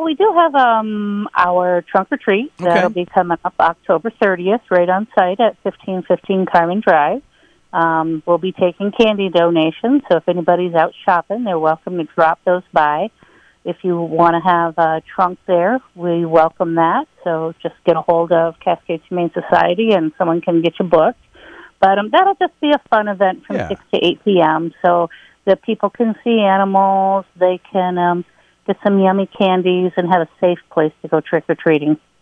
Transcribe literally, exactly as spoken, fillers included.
Well, we do have um, our trunk or treat. That'll Okay. be coming up October thirtieth, right on site at fifteen fifteen Carmen Drive. Um, we'll be taking candy donations, so if anybody's out shopping, they're welcome to drop those by. If you want to have a trunk there, we welcome that. So just get a hold of Cascade Humane Society, and someone can get you booked. But um, that'll just be a fun event from Yeah. six to eight p.m. so that people can see animals, they can um, get some yummy candies, and have a safe place to go trick-or-treating.